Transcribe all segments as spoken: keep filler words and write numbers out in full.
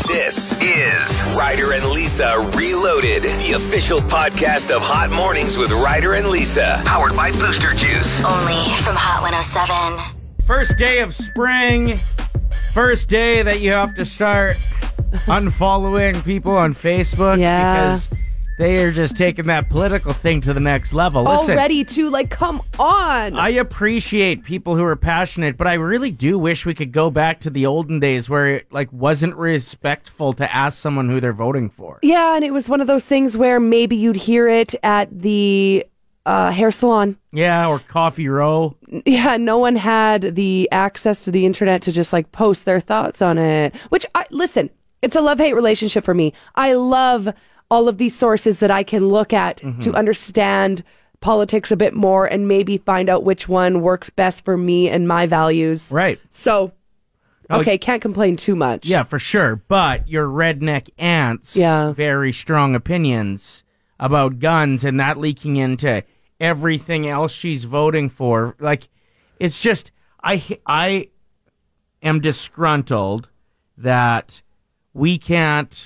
This is Ryder and Lisa Reloaded, the official podcast of Hot Mornings with Ryder and Lisa, powered by Booster Juice. Only from Hot one oh seven. First day of spring. First day that you have to start unfollowing people on Facebook Yeah. because they are just taking that political thing to the next level. Listen, Already too, like, come on. I appreciate people who are passionate, but I really do wish we could go back to the olden days where it like wasn't respectful to ask someone who they're voting for. yeah, and it was one of those things where maybe you'd hear it at the uh, hair salon. Yeah, or Coffee Row. Yeah, no one had the access to the internet to just like post their thoughts on it. Which, I listen, it's a love-hate relationship for me. I love all of these sources that I can look at mm-hmm. to understand politics a bit more and maybe find out which one works best for me and my values. Right. So, okay, can't complain too much. Yeah, for sure. But your redneck aunt's Yeah. very strong opinions about guns and that leaking into everything else she's voting for. Like, it's just, I, I am disgruntled that we can't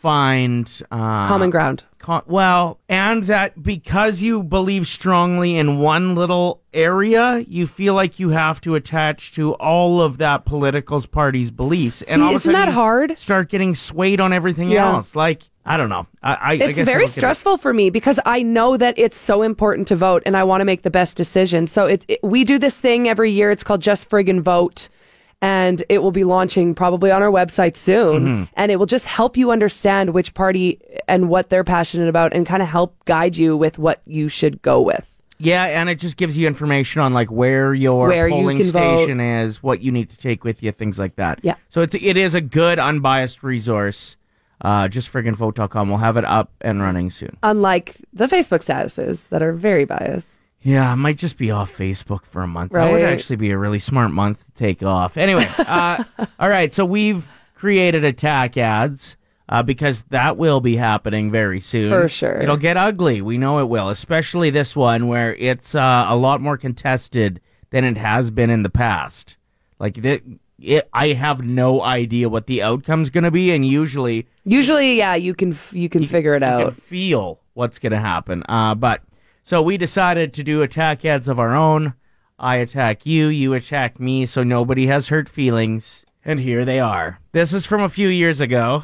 find uh, common ground. Co- well, and that because you believe strongly in one little area, you feel like you have to attach to all of that political party's beliefs. And See, all of a isn't sudden that you hard? Start getting swayed on everything Yeah. else. Like, I don't know. I, I, It's I guess I very look at it- stressful for me because I know that it's so important to vote and I want to make the best decision. So it, it, we do this thing every year. It's called Just Friggin' Vote. And it will be launching probably on our website soon. Mm-hmm. And it will just help you understand which party and what they're passionate about and kind of help guide you with what you should go with. Yeah, and it just gives you information on like where your Where you polling can station vote. is, what you need to take with you, things like that. Yeah. So it's it is a good unbiased resource. Uh, just friggin vote dot com. We'll have it up and running soon. Unlike the Facebook statuses that are very biased. Yeah, I might just be off Facebook for a month. That would Right. actually be a really smart month to take off. Anyway, uh, all right, so we've created attack ads uh, because that will be happening very soon. For sure. It'll get ugly. We know it will, especially this one where it's uh, a lot more contested than it has been in the past. Like, it, it, I have no idea what the outcome's going to be, and usually Usually, yeah, you can f- you can figure it you out. can feel what's going to happen. Uh, but so we decided to do attack ads of our own. I attack you, you attack me, so nobody has hurt feelings. And here they are. This is from a few years ago.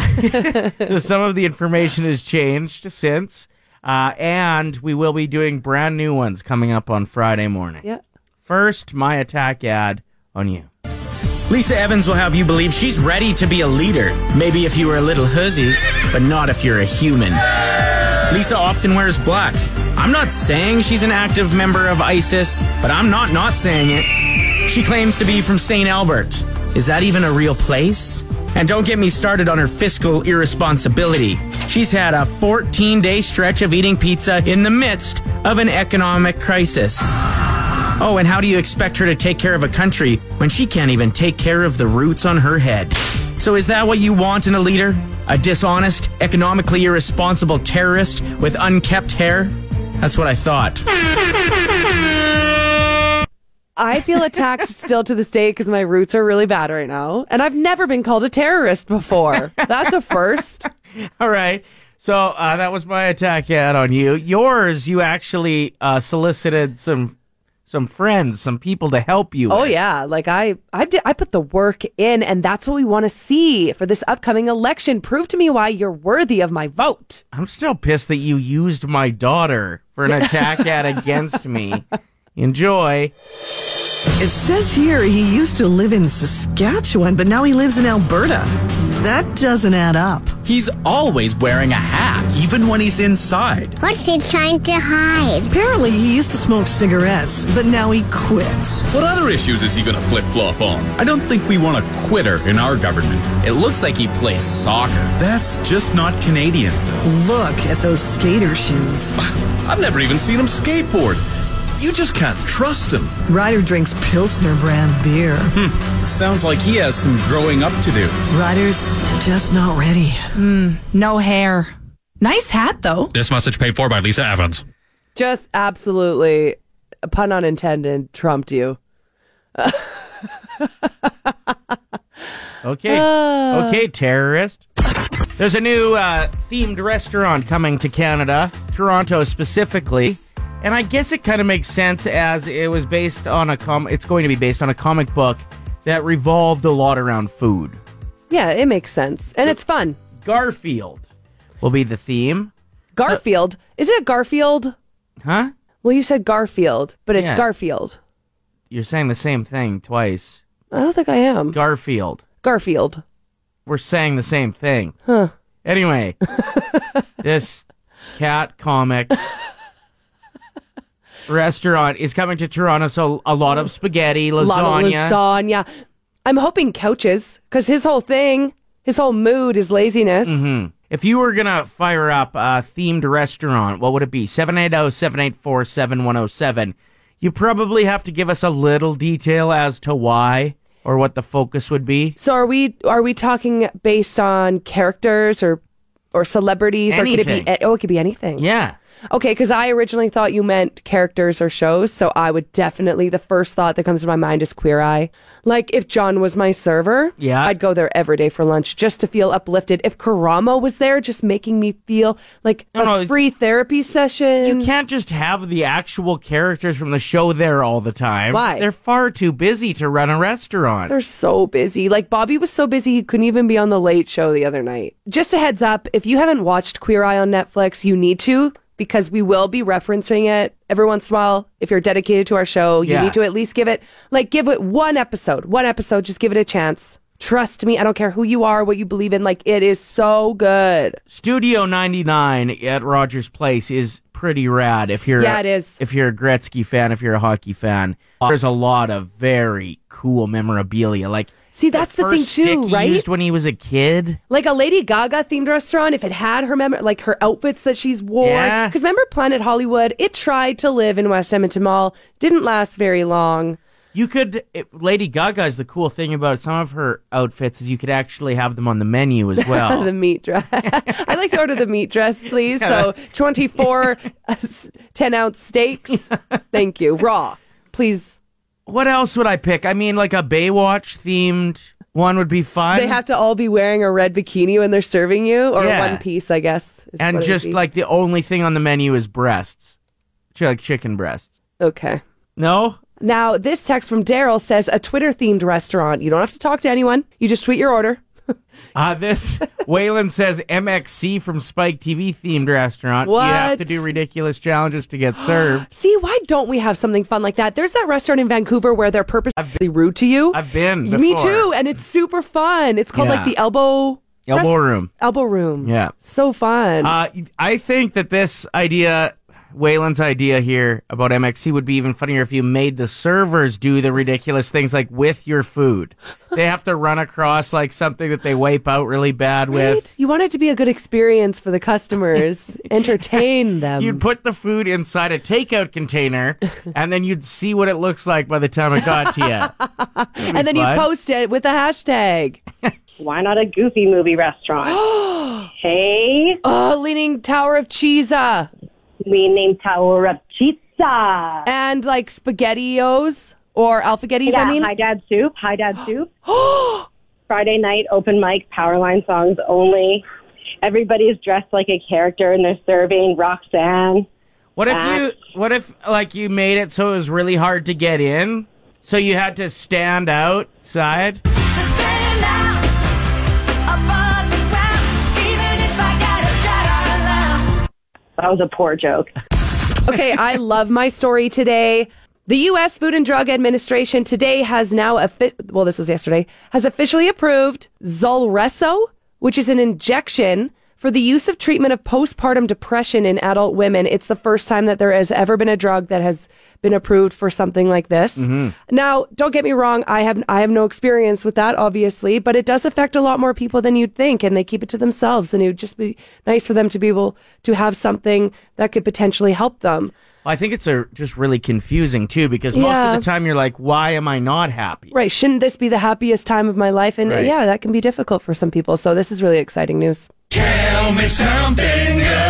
Uh, so some of the information has changed since. Uh, and we will be doing brand new ones coming up on Friday morning. Yeah. First, my attack ad on you. Lisa Evans will have you believe she's ready to be a leader. Maybe if you were a little hussy, but not if you're a human. Lisa often wears black. I'm not saying she's an active member of ISIS, but I'm not not saying it. She claims to be from Saint Albert. Is that even a real place? And don't get me started on her fiscal irresponsibility. She's had a fourteen-day stretch of eating pizza in the midst of an economic crisis. Oh, and how do you expect her to take care of a country when she can't even take care of the roots on her head? So is that what you want in a leader? A dishonest, economically irresponsible terrorist with unkept hair? That's what I thought. I feel attacked still to this day because my roots are really bad right now. And I've never been called a terrorist before. That's a first. All right. So uh, that was my attack ad on you. Yours, you actually uh, solicited some some friends, some people to help you. Oh, with. yeah. Like I, I, did, I put the work in, and that's what we want to see for this upcoming election. Prove to me why you're worthy of my vote. I'm still pissed that you used my daughter for an attack ad against me. Enjoy. It says here he used to live in Saskatchewan, but now he lives in Alberta. That doesn't add up. He's always wearing a hat, even when he's inside. What's he trying to hide? Apparently he used to smoke cigarettes, but now he quit. What other issues is he going to flip-flop on? I don't think we want a quitter in our government. It looks like he plays soccer. That's just not Canadian. Look at those skater shoes. I've never even seen him skateboard. You just can't trust him. Ryder drinks Pilsner brand beer. Hmm. Sounds like he has some growing up to do. Ryder's just not ready. Mm, no hair. Nice hat, though. This message paid for by Lisa Evans. Just absolutely, pun unintended, trumped you. Okay. Uh. Okay, terrorist. There's a new uh, themed restaurant coming to Canada, Toronto specifically. And I guess it kind of makes sense as it was based on a com- it's going to be based on a comic book that revolved a lot around food. Yeah, it makes sense. And it's fun. Garfield will be the theme. Garfield? So, is it a Garfield? Huh? Well, you said Garfield, but it's Yeah. Garfield. You're saying the same thing twice. I don't think I am. Garfield. Garfield. We're saying the same thing. Huh. Anyway, this cat comic restaurant is coming to Toronto, so a lot of spaghetti, lasagna. A lot of lasagna. I'm hoping couches, because his whole thing, his whole mood is laziness. Mm-hmm. If you were going to fire up a themed restaurant, what would it be? seven eight zero, seven eight four, seven one zero seven. You probably have to give us a little detail as to why or what the focus would be. So are we are we talking based on characters or or celebrities? Anything. Or could it be, oh, it could be anything. Yeah. Okay, because I originally thought you meant characters or shows, so I would definitely, the first thought that comes to my mind is Queer Eye. Like, if John was my server, yeah. I'd go there every day for lunch just to feel uplifted. If Karamo was there, just making me feel like no, a no, free therapy session. You can't just have the actual characters from the show there all the time. Why? They're far too busy to run a restaurant. They're so busy. Like, Bobby was so busy he couldn't even be on The Late Show the other night. Just a heads up, if you haven't watched Queer Eye on Netflix, you need to, because we will be referencing it every once in a while. If you're dedicated to our show, you yeah. need to at least give it, like, give it one episode. One episode, just give it a chance. Trust me, I don't care who you are, what you believe in, like, it is so good. Studio ninety-nine at Rogers Place is pretty rad if you're yeah, a, it is. If you're a Gretzky fan, if you're a hockey fan. There's a lot of very cool memorabilia. Like, see, that's the, the thing first stick too, he right? used when he was a kid. Like a Lady Gaga themed restaurant, if it had her mem- like her outfits that she's worn. Yeah. Because remember Planet Hollywood? It tried to live in West Edmonton Mall, didn't last very long. You could, it, Lady Gaga is the cool thing about some of her outfits is you could actually have them on the menu as well. The meat dress. I'd like to order the meat dress, please. So twenty-four ten-ounce steaks. Thank you. Raw, please. What else would I pick? I mean, like a Baywatch themed one would be fun. They have to all be wearing a red bikini when they're serving you, or Yeah. one piece, I guess. is and what it would just be. like the only thing on the menu is breasts. Ch- Like chicken breasts. Okay. No? Now, this text from Daryl says a Twitter-themed restaurant. You don't have to talk to anyone. You just tweet your order. Uh, this, Waylon says M X C from Spike T V themed restaurant. What? You have to do ridiculous challenges to get served. See, why don't we have something fun like that? There's that restaurant in Vancouver where they're purposely rude to you. I've been before. Me too, and it's super fun. It's called Yeah. like the Elbow... Elbow Rest- Room. Elbow Room. Yeah. So fun. Uh, I think that this idea, Waylon's idea here about M X C would be even funnier if you made the servers do the ridiculous things like with your food. They have to run across like something that they wipe out really bad right? with. You want it to be a good experience for the customers. Entertain them. You'd put the food inside a takeout container and then you'd see what it looks like by the time it got to you. And then you fun. post it with a hashtag. Why not a Goofy movie restaurant? Hey, Oh, Leaning Tower of Cheesa. we named Tower of Pizza. And like SpaghettiOs or Alphagettis, Yeah, I mean. Hi Dad Soup. Hi Dad Soup. Friday night open mic, Powerline songs only. Everybody's dressed like a character and they're serving Roxanne. What if Act. you, what if like you made it so it was really hard to get in? So you had to stand outside? That was a poor joke. Okay, I love my story today. The U S Food and Drug Administration today has now, offi- well, this was yesterday, has officially approved Zulresso, which is an injection for the use of treatment of postpartum depression in adult women. It's the first time that there has ever been a drug that has been approved for something like this. Mm-hmm. Now, don't get me wrong, I have I have no experience with that, obviously, but it does affect a lot more people than you'd think, and they keep it to themselves, and it would just be nice for them to be able to have something that could potentially help them. Well, I think it's a, just really confusing, too, because most Yeah. of the time you're like, why am I not happy? Right, shouldn't this be the happiest time of my life? And Right. yeah, that can be difficult for some people, so this is really exciting news. Tell me something good.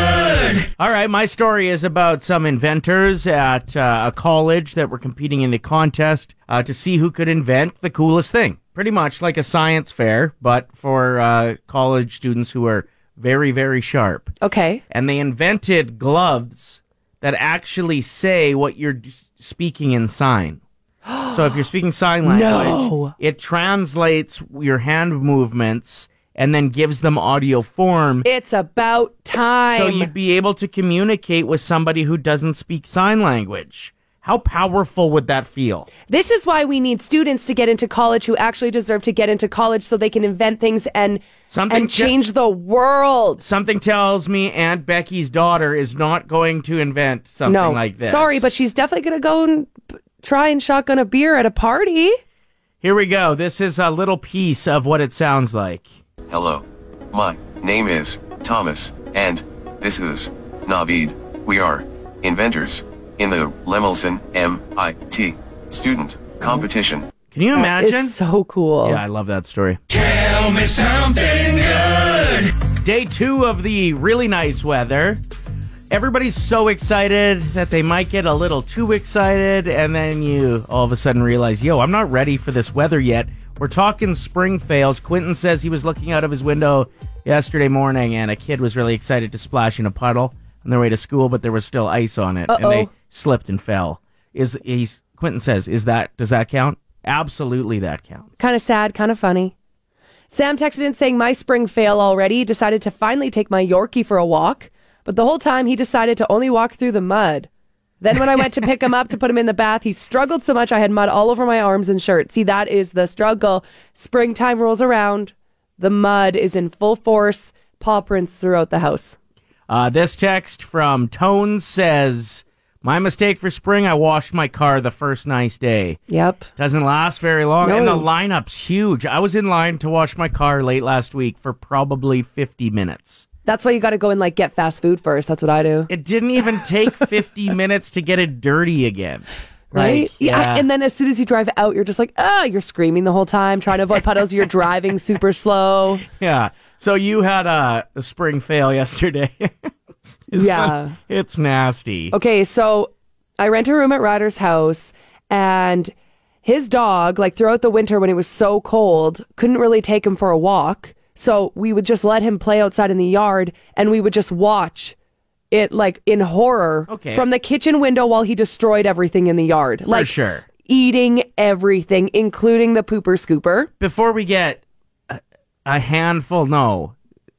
All right, my story is about some inventors at uh, a college that were competing in a contest uh, to see who could invent the coolest thing. Pretty much like a science fair, but for uh, college students who are very, very sharp. Okay. And they invented gloves that actually say what you're d- speaking in sign. So if you're speaking sign language, No. it translates your hand movements and then gives them audio form. It's about time. So you'd be able to communicate with somebody who doesn't speak sign language. How powerful would that feel? This is why we need students to get into college who actually deserve to get into college so they can invent things and Something and te- change the world. Something tells me Aunt Becky's daughter is not going to invent something no, like this. sorry, but she's definitely going to go and p- try and shotgun a beer at a party. Here we go. This is a little piece of what it sounds like. Hello. My name is Thomas, and this is Navid. We are inventors in the Lemelson M I T student competition. Can you imagine? That is so cool. Yeah, I love that story. Tell me something good. Day two of the really nice weather. Everybody's so excited that they might get a little too excited, and then you all of a sudden realize, yo, I'm not ready for this weather yet. We're talking spring fails. Quentin says he was looking out of his window yesterday morning, and a kid was really excited to splash in a puddle on their way to school, but there was still ice on it, Uh-oh. and they slipped and fell. Is he's Quentin says, is that does that count? Absolutely, that counts. Kind of sad, kind of funny. Sam texted in saying, my spring fail already. Decided to finally take my Yorkie for a walk, but the whole time he decided to only walk through the mud. Then when I went to pick him up to put him in the bath, he struggled so much I had mud all over my arms and shirt. See, that is the struggle. Springtime rolls around. The mud is in full force. Paw prints throughout the house. Uh, this text from Tones says, my mistake for spring, I washed my car the first nice day. Yep. Doesn't last very long, No. and the lineup's huge. I was in line to wash my car late last week for probably fifty minutes. That's why you got to go and like get fast food first. That's what I do. It didn't even take fifty minutes to get it dirty again. Right? Like, yeah. yeah. And then as soon as you drive out, you're just like, ah, you're screaming the whole time, trying to avoid puddles. You're driving super slow. Yeah. So you had a, a spring fail yesterday. It's Yeah. fun. It's nasty. Okay, so I rent a room at Ryder's house, and his dog, like throughout the winter when it was so cold, couldn't really take him for a walk. So we would just let him play outside in the yard, and we would just watch it like in horror Okay. from the kitchen window while he destroyed everything in the yard. For like sure. eating everything, including the pooper scooper. Before we get a, a handful, no,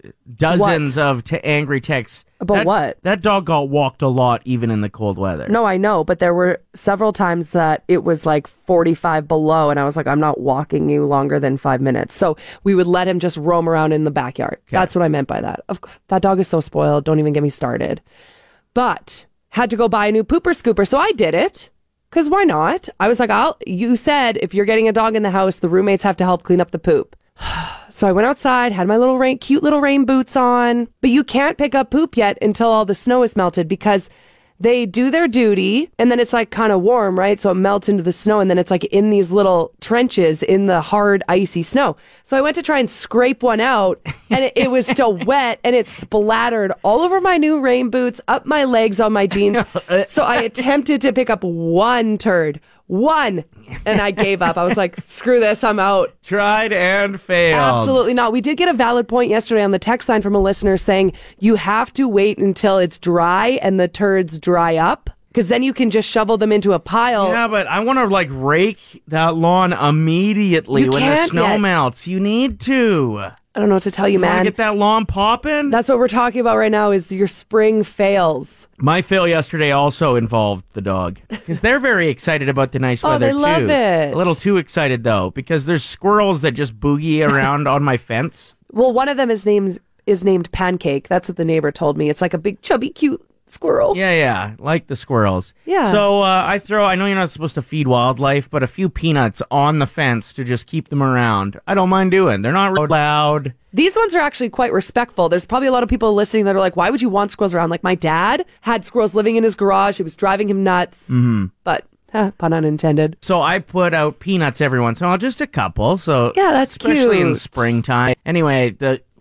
dozens What? of t- angry texts. About that, what? That dog got walked a lot, even in the cold weather. No, I know, but there were several times that it was like forty-five below, and I was like, I'm not walking you longer than five minutes. So we would let him just roam around in the backyard. That's what I meant by that. Of course, that dog is so spoiled. Don't even get me started. But had to go buy a new pooper scooper, so I did it. Because why not? I was like, I'll, you said if you're getting a dog in the house, the roommates have to help clean up the poop. So I went outside, had my little rain, cute little rain boots on, but you can't pick up poop yet until all the snow is melted because they do their duty and then it's like kind of warm, right? So it melts into the snow and then it's like in these little trenches in the hard, icy snow. So I went to try and scrape one out and it, it was still wet and it splattered all over my new rain boots, up my legs on my jeans. So I attempted to pick up one turd. One. And I gave up. I was like, screw this, I'm out. Tried and failed. Absolutely not. We did get a valid point yesterday on the text line from a listener saying you have to wait until it's dry and the turds dry up because then you can just shovel them into a pile. Yeah, but I want to like rake that lawn immediately You when the can't snow yet. melts. You need to. I don't know what to tell you, You want to man. get that lawn popping? That's what we're talking about right now is your spring fails. My fail yesterday also involved the dog because they're very excited about the nice Oh, weather they too. love it. A little too excited though because there's squirrels that just boogie around on my fence. Well, one of them is named is named Pancake. That's what the neighbor told me. It's like a big chubby cute squirrel. Yeah, yeah, like the squirrels. Yeah. So uh, I throw, I know you're not supposed to feed wildlife, but a few peanuts on the fence to just keep them around. I don't mind doing. They're not real loud. These ones are actually quite respectful. There's probably a lot of people listening that are like, why would you want squirrels around? Like my dad had squirrels living in his garage. It was driving him nuts. Mm-hmm. But, huh, pun unintended. So I put out peanuts every once in a while, just a couple. So Yeah, that's especially in cute. springtime. Anyway, the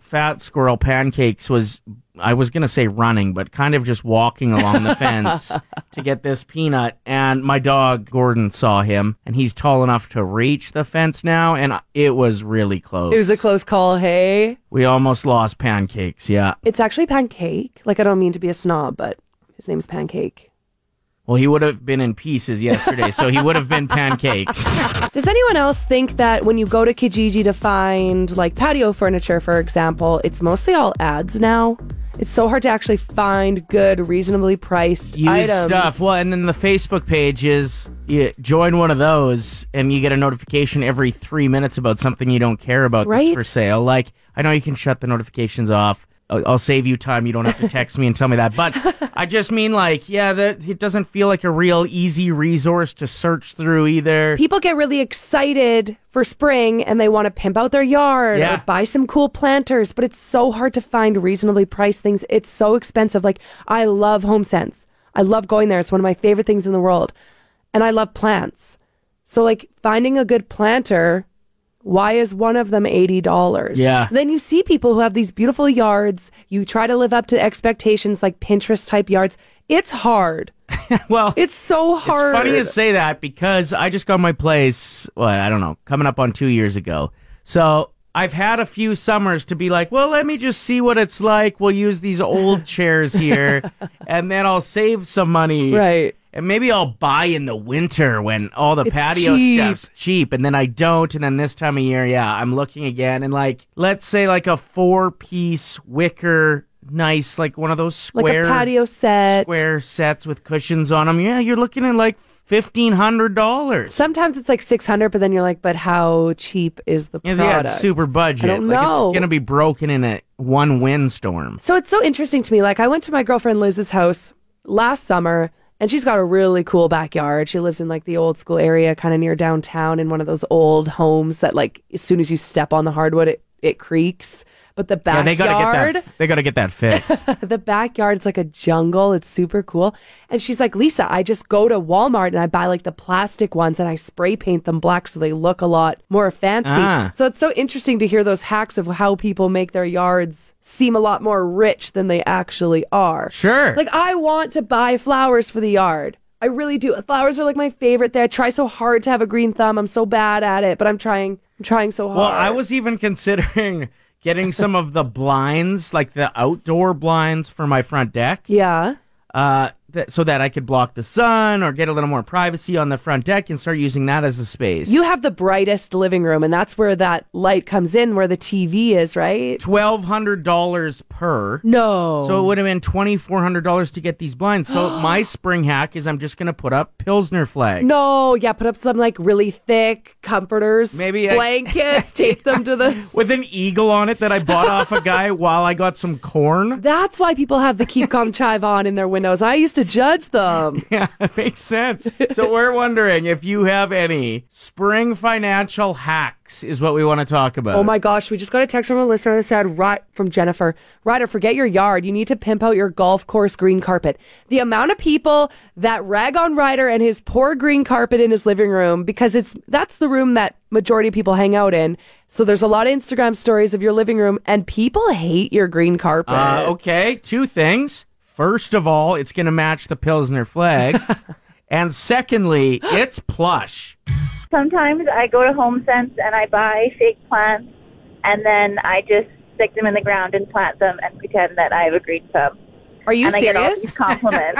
fat squirrel Pancakes was, I was going to say running, but kind of just walking along the fence to get this peanut. And my dog, Gordon, saw him, and he's tall enough to reach the fence now, and it was really close. It was a close call, hey? We almost lost Pancakes, yeah. It's actually Pancake. Like, I don't mean to be a snob, but his name's Pancake. Well, he would have been in pieces yesterday, so he would have been Pancakes. Does anyone else think that when you go to Kijiji to find, like, patio furniture, for example, it's mostly all ads now? It's so hard to actually find good, reasonably priced Used items. stuff. Well, and then the Facebook pages, you join one of those, and you get a notification every three minutes about something you don't care about Right? that's for sale. Like, I know you can shut the notifications off. I'll I'll save you time. You don't have to text me and tell me that. But I just mean, like, yeah, that it doesn't feel like a real easy resource to search through either. People get really excited for spring and they want to pimp out their yard Yeah. or buy some cool planters, but it's so hard to find reasonably priced things. It's so expensive. Like, I love HomeSense. I love going there. It's one of my favorite things in the world. And I love plants. So, like, finding a good planter, why is one of them eighty dollars? Yeah. Then you see people who have these beautiful yards. You try to live up to expectations like Pinterest type yards. It's hard. Well, it's so hard. It's funny to say that because I just got my place, what, I don't know, coming up on two years ago. So I've had a few summers to be like, well, let me just see what it's like. We'll use these old chairs here, and then I'll save some money. Right. And maybe I'll buy in the winter when all the It's patio cheap. stuff's cheap, and then I don't, and then this time of year, yeah, I'm looking again, and like, let's say like a four-piece wicker, nice, like one of those square... Like a patio set. Square sets with cushions on them. Yeah, you're looking at like fifteen hundred dollars. Sometimes it's like six hundred, but then you're like, but how cheap is the Yeah, product? yeah, it's super budget. I don't like know. It's going to be broken in a one windstorm. So it's so interesting to me. Like, I went to my girlfriend Liz's house last summer, and she's got a really cool backyard. She lives in like the old school area, kind of near downtown, in one of those old homes that, like, as soon as you step on the hardwood, it, it creaks. But the Yeah, backyard, they got to get that. They got to get that fixed. the backyard's like a jungle. It's super cool. And she's like, Lisa, I just go to Walmart and I buy like the plastic ones and I spray paint them black so they look a lot more fancy. Ah. So it's so interesting to hear those hacks of how people make their yards seem a lot more rich than they actually are. Sure. Like, I want to buy flowers for the yard. I really do. Flowers are like my favorite thing. I try so hard to have a green thumb. I'm so bad at it, but I'm trying. I'm trying so hard. Well, I was even considering getting some of the blinds, like the outdoor blinds for my front deck. Yeah. Uh, th- so that I could block the sun or get a little more privacy on the front deck and start using that as a space. You have the brightest living room, and that's where that light comes in, where the T V is, right? twelve hundred dollars per. No. So it would have been twenty-four hundred dollars to get these blinds. So my spring hack is I'm just going to put up Pilsner flags. No, yeah, put up some like really thick comforters, Maybe I- blankets, tape them to the... With an eagle on it that I bought off a guy while I got some corn. That's why people have the Keep Calm Chive on in their windows. I used to judge them. Yeah, it makes sense. So we're wondering if you have any spring financial hacks is what we want to talk about. Oh my gosh, we just got a text from a listener that said, right, from Jennifer, Ryder, forget your yard. You need to pimp out your golf course green carpet. The amount of people that rag on Ryder and his poor green carpet in his living room, because it's that's the room that majority of people hang out in. So there's a lot of Instagram stories of your living room, and people hate your green carpet. Uh, okay, two things. First of all, it's going to match the Pilsner flag. And secondly, it's plush. Sometimes I go to HomeSense and I buy fake plants, and then I just stick them in the ground and plant them and pretend that I have a green thumb. Are you and serious? I get all these compliments.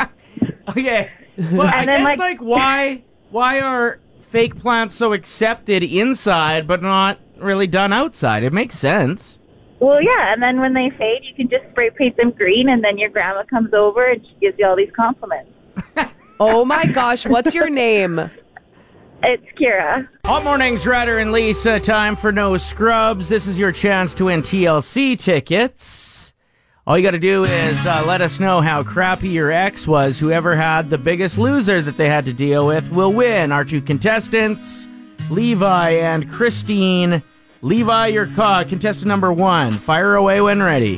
Okay. Well, I And then, guess, like- like, why, why are fake plants so accepted inside but not really done outside? It makes sense. Well, yeah, and then when they fade, you can just spray paint them green, and then your grandma comes over and she gives you all these compliments. Oh my gosh, what's your name? It's Kira. Hot mornings, Ryder and Lisa. Time for No Scrubs. This is your chance to win T L C tickets. All you got to do is uh, let us know how crappy your ex was. Whoever had the biggest loser that they had to deal with will win. Our two contestants, Levi and Christine. Levi, your call, contestant number one. Fire away when ready.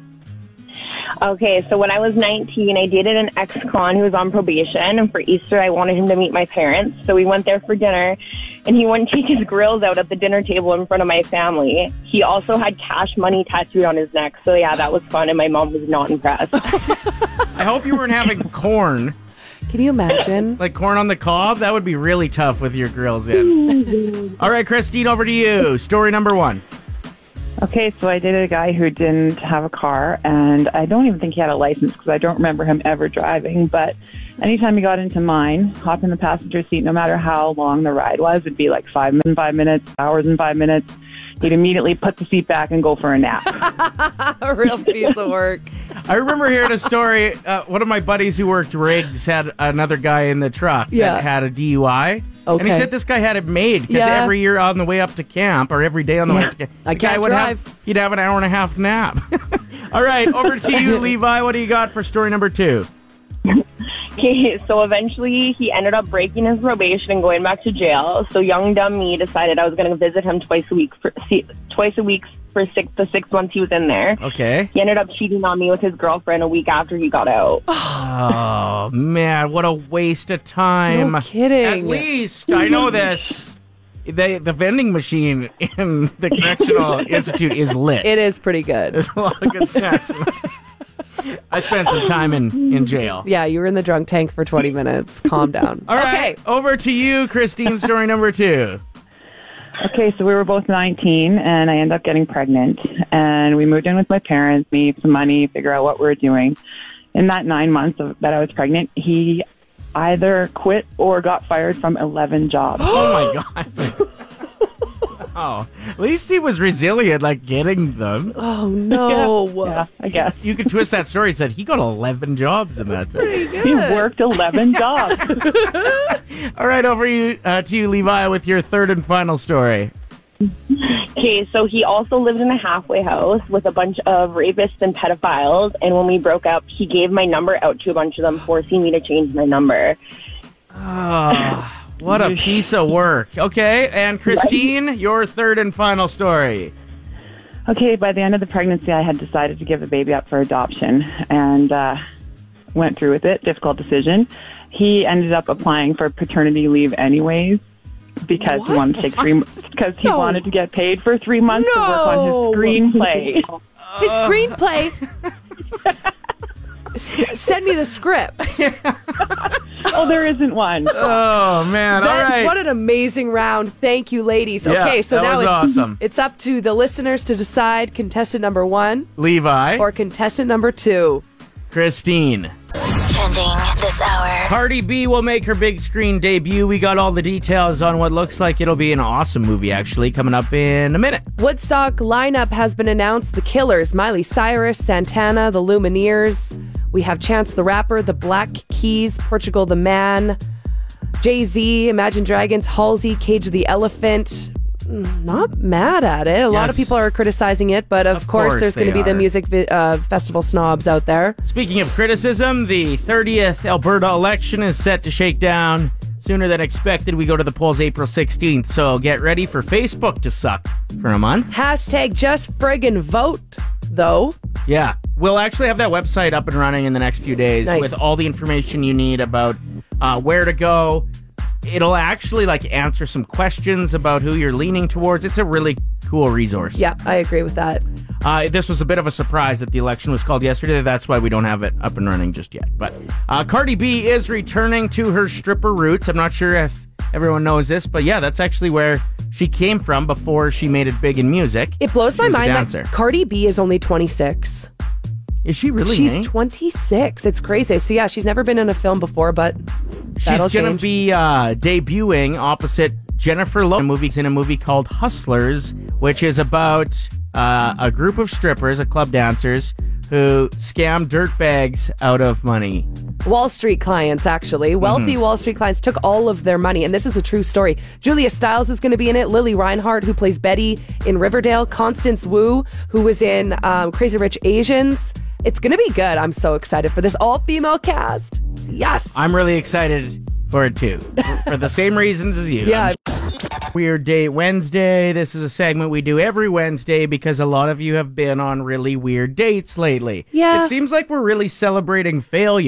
Okay, so when I was nineteen, I dated an ex-con who was on probation, and for Easter, I wanted him to meet my parents. So we went there for dinner, and he wouldn't take his grills out at the dinner table in front of my family. He also had cash money tattooed on his neck. So, yeah, that was fun, and my mom was not impressed. I hope you weren't having corn. Can you imagine? Like corn on the cob? That would be really tough with your grills in. All right, Christine, over to you. Story number one. Okay, so I dated a guy who didn't have a car, and I don't even think he had a license because I don't remember him ever driving. But anytime he got into mine, hop in the passenger seat, no matter how long the ride was, it'd be like five minutes, five minutes, hours and five minutes. He'd immediately put the seat back and go for a nap. A real piece of work. I remember hearing a story. Uh, one of my buddies who worked rigs had another guy in the truck Yeah. that had a D U I. Okay. And he said this guy had it made because Yeah. every year on the way up to camp, or every day on the way Yeah. up to camp, I the guy can't would drive. Have, he'd have an hour and a half nap. All right, over to you, Levi. What do you got for story number two? Okay, so eventually he ended up breaking his probation and going back to jail. So young dumb me decided I was going to visit him twice a week for see, twice a week for six the six months he was in there. Okay. He ended up cheating on me with his girlfriend a week after he got out. Oh, man, what a waste of time. No kidding. At least, I know this. The, the vending machine in the Correctional Institute is lit. It is pretty good. There's a lot of good snacks. I spent some time in, in jail. Yeah, you were in the drunk tank for twenty minutes. Calm down. All right, Okay. over to you, Christine, story number two. Okay, so we were both nineteen, and I ended up getting pregnant. And we moved in with my parents, made some money, figure out what we were doing. In that nine months of, that I was pregnant, he either quit or got fired from eleven jobs. Oh, my God. Oh, at least he was resilient, like getting them. Oh, no. Yeah, yeah, I guess. You could twist that story and said he got eleven jobs in that time. He worked eleven jobs. All right, over you, uh, to you, Levi, with your third and final story. Okay, so he also lived in a halfway house with a bunch of rapists and pedophiles. And when we broke up, he gave my number out to a bunch of them, forcing me to change my number. Oh, what a piece of work. Okay, and Christine, your third and final story. Okay, by the end of the pregnancy, I had decided to give the baby up for adoption and uh, went through with it. Difficult decision. He ended up applying for paternity leave anyways because What? he wanted to take three because he No. wanted to get paid for three months to work on his No. screenplay. His screenplay. S- send me the script. Oh, there isn't one. Oh, man. All That- right. What an amazing round. Thank you, ladies. Yeah, Okay, so that now was it's, awesome. it's up to the listeners to decide contestant number one Levi. or contestant number two. Christine. Trending this hour. Cardi B will make her big screen debut. We got all the details on what looks like it'll be an awesome movie, actually, coming up in a minute. Woodstock lineup has been announced. The Killers, Miley Cyrus, Santana, the Lumineers. We have Chance the Rapper, the Black Keys, Portugal the Man, Jay-Z, Imagine Dragons, Halsey, Cage the Elephant. Mm, Not mad at it. A lot of Yes. people are criticizing it, but of, Of course, course there's going to they be the are. music vi- uh, festival snobs out there. Speaking of criticism, the thirtieth Alberta election is set to shake down sooner than expected. We go to the polls April sixteenth, so get ready for Facebook to suck for a month. Hashtag just friggin' vote, though. Yeah, we'll actually have that website up and running in the next few days Nice. with all the information you need about uh, where to go. It'll actually like answer some questions about who you're leaning towards. It's a really cool resource. Yeah, I agree with that. Uh, this was a bit of a surprise that the election was called yesterday. That's why we don't have it up and running just yet. But uh, Cardi B is returning to her stripper roots. I'm not sure if everyone knows this, but yeah, that's actually where she came from before she made it big in music. It blows She my was a mind dancer. that Cardi B is only twenty-six. Is she really? She's eh? twenty-six. It's crazy. So yeah, she's never been in a film before, but She's that'll going to change. be uh, debuting opposite Jennifer Lopez in a movie, in a movie called Hustlers, which is about uh, a group of strippers, a club dancers, who scam dirtbags out of money. Wall Street clients, actually. Wealthy Mhm. Wall Street clients took all of their money, and this is a true story. Julia Stiles is going to be in it. Lily Reinhart, who plays Betty in Riverdale. Constance Wu, who was in um, Crazy Rich Asians. It's going to be good. I'm so excited for this all-female cast. Yes! I'm really excited for it too, for the same reasons as you. Yeah. Weird Date Wednesday. This is a segment we do every Wednesday because a lot of you have been on really weird dates lately. Yeah. It seems like we're really celebrating failure.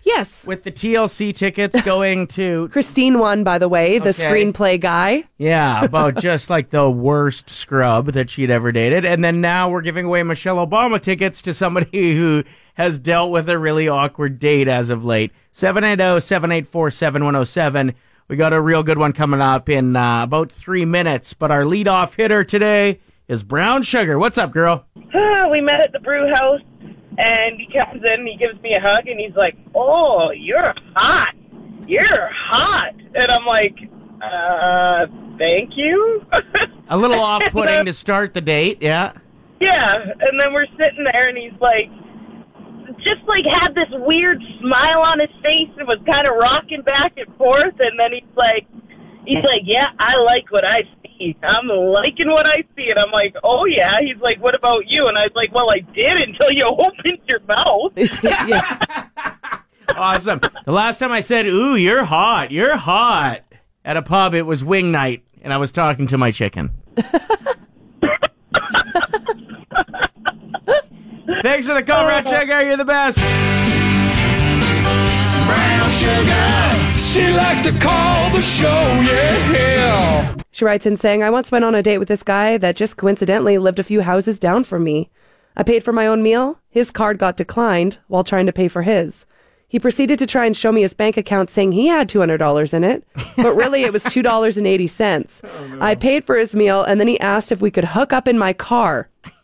Yes. With the T L C tickets going to... Christine won, by the way, the Okay. screenplay guy. Yeah, about just like the worst scrub that she'd ever dated. And then now we're giving away Michelle Obama tickets to somebody who has dealt with a really awkward date as of late. seven eight zero, seven eight four, seven one zero seven. We got a real good one coming up in uh, about three minutes. But our leadoff hitter today is Brown Sugar. What's up, girl? We met at the brew house, and he comes in and he gives me a hug, and he's like, oh, you're hot. You're hot. And I'm like, uh, thank you. A little off-putting to start the date, yeah. Yeah, and then we're sitting there, and he's like, just like had this weird smile on his face and was kind of rocking back and forth, and then he's like, he's like, yeah, I like what I see. I'm liking what I see. And I'm like, oh, yeah. He's like, what about you? And I was like, well, I did until you opened your mouth. Awesome. The last time I said, ooh, you're hot, you're hot, at a pub, it was wing night, and I was talking to my chicken. Thanks for the call, Brown Sugar. You're the best. Brown Sugar, she likes to call the show, yeah. She writes in saying, I once went on a date with this guy that just coincidentally lived a few houses down from me. I paid for my own meal. His card got declined while trying to pay for his. He proceeded to try and show me his bank account saying he had two hundred dollars in it, but really it was two dollars and eighty cents. Oh, no. I paid for his meal, and then he asked if we could hook up in my car.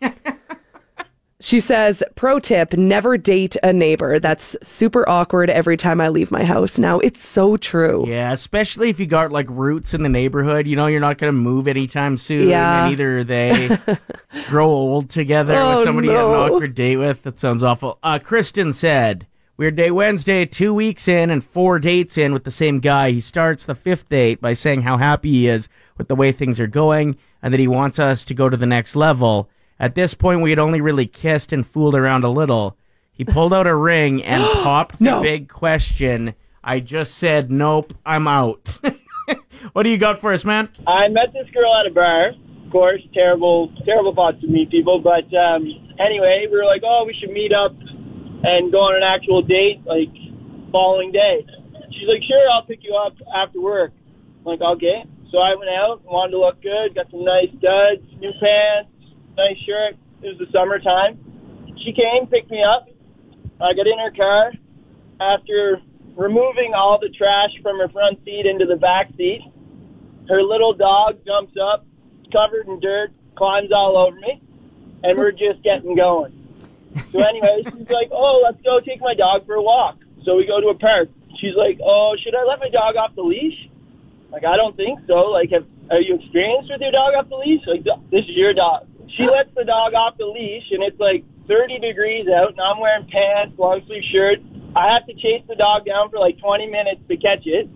She says, pro tip, never date a neighbor. That's super awkward every time I leave my house. Now, it's so true. Yeah, especially if you got like roots in the neighborhood. You know, you're not going to move anytime soon. Yeah. And either they grow old together Oh, with somebody no. you had an awkward date with. That sounds awful. Uh, Kristen said, Weird Day Wednesday, two weeks in and four dates in with the same guy. He starts the fifth date by saying how happy he is with the way things are going and that he wants us to go to the next level. At this point, we had only really kissed and fooled around a little. He pulled out a ring and popped the No. big question. I just said, nope, I'm out. What do you got for us, man? I met this girl at a bar. Of course, terrible, terrible thoughts to meet people. But um, anyway, we were like, oh, we should meet up and go on an actual date, like, following day. She's like, sure, I'll pick you up after work. I'm like, okay. So I went out, wanted to look good, got some nice studs, new pants, nice shirt. It was the summertime. She came, picked me up. I got in her car. After removing all the trash from her front seat into the back seat, her little dog jumps up, covered in dirt, climbs all over me, and we're just getting going. So anyway, she's like, oh, let's go take my dog for a walk. So we go to a park. She's like, oh, should I let my dog off the leash? Like, I don't think so. Like, have, are you experienced with your dog off the leash? Like, this is your dog. She lets the dog off the leash, and it's like thirty degrees out, and I'm wearing pants, long sleeve shirt. I have to chase the dog down for like twenty minutes to catch it.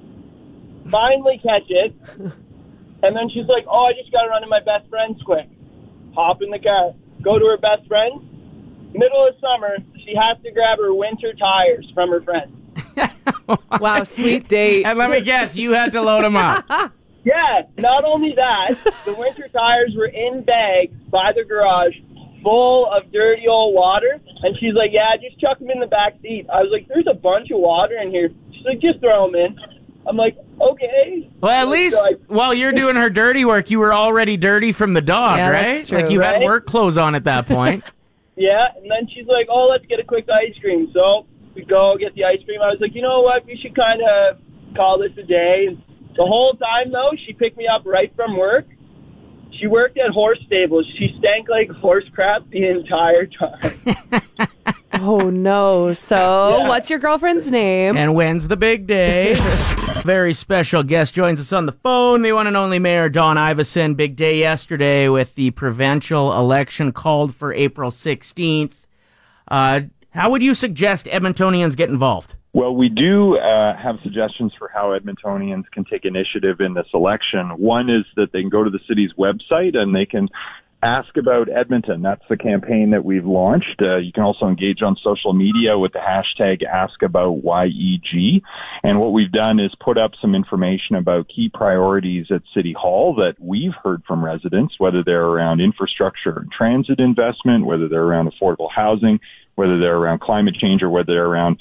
Finally catch it. And then she's like, oh, I just got to run to my best friend's quick. Hop in the car. Go to her best friend's. Middle of summer, she has to grab her winter tires from her friend. Wow, sweet date. And let me guess, you had to load them up. Yeah, not only that, the winter tires were in bags by the garage, full of dirty old water. And she's like, yeah, just chuck them in the back seat. I was like, there's a bunch of water in here. She's like, just throw them in. I'm like, okay. Well, at least So I- while you're doing her dirty work, you were already dirty from the dog, Yeah, right? that's true. Like you had Right? work clothes on at that point. Yeah, and then she's like, oh, let's get a quick ice cream. So we go get the ice cream. I was like, you know what, we should kind of call this a day. And the whole time, though, she picked me up right from work. She worked at horse stables. She stank like horse crap the entire time. Oh, no. So, Yeah. what's your girlfriend's name? And when's the big day? Very special guest joins us on the phone. The one and only Mayor Dawn Iveson. Big day yesterday with the provincial election called for April sixteenth. Uh, how would you suggest Edmontonians get involved? Well, we do uh, have suggestions for how Edmontonians can take initiative in this election. One is that they can go to the city's website and they can ask about Edmonton. That's the campaign that we've launched. Uh, you can also engage on social media with the hashtag Ask About Y E G. And what we've done is put up some information about key priorities at City Hall that we've heard from residents, whether they're around infrastructure and transit investment, whether they're around affordable housing, whether they're around climate change, or whether they're around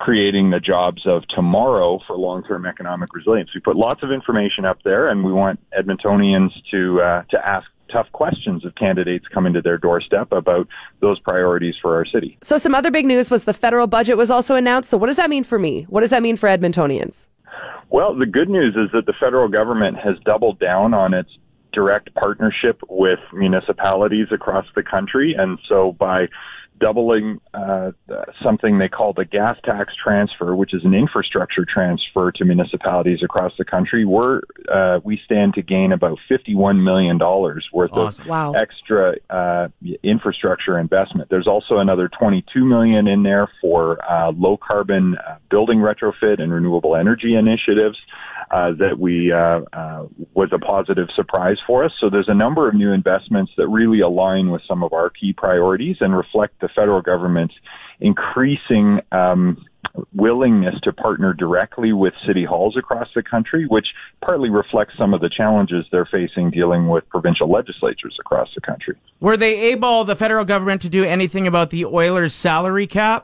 creating the jobs of tomorrow for long-term economic resilience. We put lots of information up there, and we want Edmontonians to uh, to ask tough questions of candidates coming to their doorstep about those priorities for our city. So some other big news was the federal budget was also announced. So what does that mean for me? What does that mean for Edmontonians? Well, the good news is that the federal government has doubled down on its direct partnership with municipalities across the country. And so by doubling uh, something they call the gas tax transfer, which is an infrastructure transfer to municipalities across the country, we're uh, we stand to gain about fifty-one million dollars worth awesome. of wow. extra uh, infrastructure investment. There's also another twenty-two million dollars in there for uh, low carbon uh, building retrofit and renewable energy initiatives. Uh, that we uh, uh, was a positive surprise for us. So there's a number of new investments that really align with some of our key priorities and reflect the federal government's increasing um, willingness to partner directly with city halls across the country, which partly reflects some of the challenges they're facing dealing with provincial legislatures across the country. Were they able, the federal government, to do anything about the Oilers' salary cap?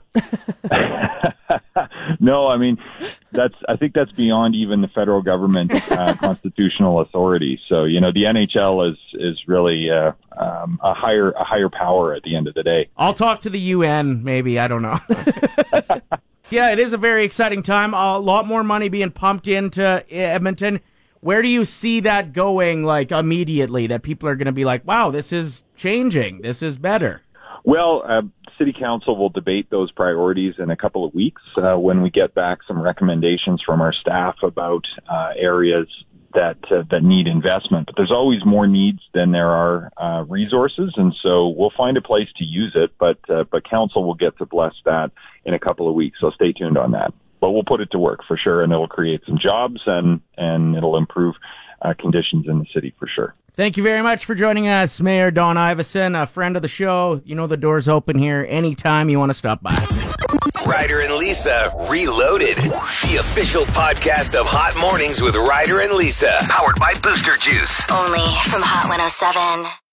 No, I mean, that's. I think that's beyond even the federal government's uh, constitutional authority. So, you know, the N H L is is really uh, um, a higher a higher power at the end of the day. I'll talk to the U N, maybe. I don't know. Yeah, it is a very exciting time. A lot more money being pumped into Edmonton. Where do you see that going, like, immediately, that people are going to be like, wow, this is changing, this is better? Well, uh, City Council will debate those priorities in a couple of weeks uh, when we get back some recommendations from our staff about uh, areas that uh, that need investment. But there's always more needs than there are uh, resources, and so we'll find a place to use it, but uh, but Council will get to bless that in a couple of weeks, so stay tuned on that. But we'll put it to work for sure, and it'll create some jobs, and, and it'll improve uh, conditions in the city for sure. Thank you very much for joining us, Mayor Don Iveson, a friend of the show. You know the door's open here anytime you want to stop by. Ryder and Lisa Reloaded, the official podcast of Hot Mornings with Ryder and Lisa, powered by Booster Juice. Only from Hot one oh seven.